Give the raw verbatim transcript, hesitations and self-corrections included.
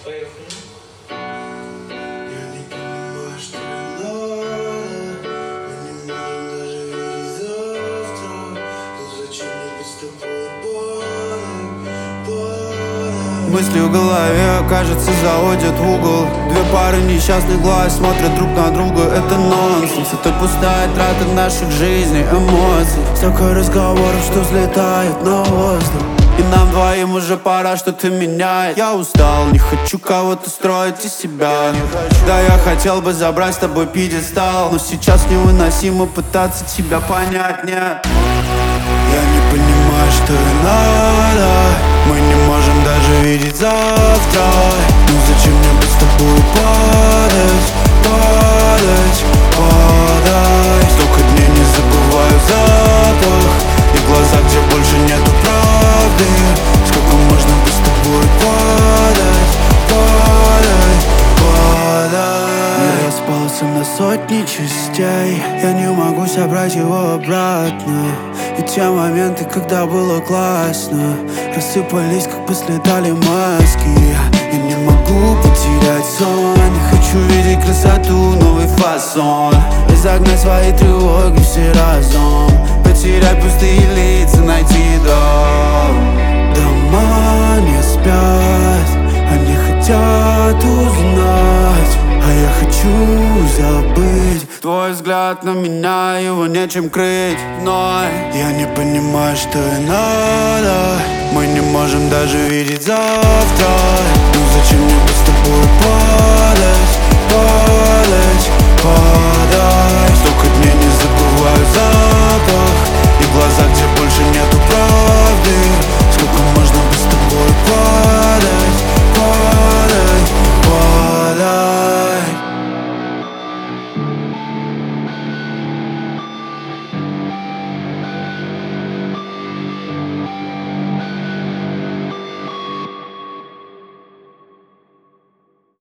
Поехали. Я не понимаю, что не надо. Мы не можем даже видеть завтра. Но зачем мне быть с тобой порой, порой? Мысли в голове, кажется, заводят в угол. Две пары несчастных глаз смотрят друг на друга. Это нонсенс, это пустая трата наших жизней, эмоций. Столько разговоров, что взлетают на воздух. И нам двоим уже пора что-то менять. Я устал, не хочу кого-то строить из себя. Да, я хотел бы забрать с тобой пьедестал, но сейчас невыносимо пытаться тебя понять, нет. Я не понимаю, что и надо. Мы не можем даже видеть завтра. Ну зачем мне быть с тобой падать, падать, падать? Столько дней не забываю запах и глаза, где больше нету правды. Сколько можно быть с тобой падать, падать, падать? Мир распался на сотни частей. Я не могу собрать его обратно. И те моменты, когда было классно, рассыпались, как бы слетали маски. Я не могу потерять сон. Не хочу видеть красоту, новый фасон. И загнать свои тревоги все разом. Потерять пустые лица, найти дом. Дома не спят, они хотят узнать, а я хочу забыть. Твой взгляд на меня, его нечем крыть. Но я не понимаю, что и надо. Мы не можем даже видеть завтра.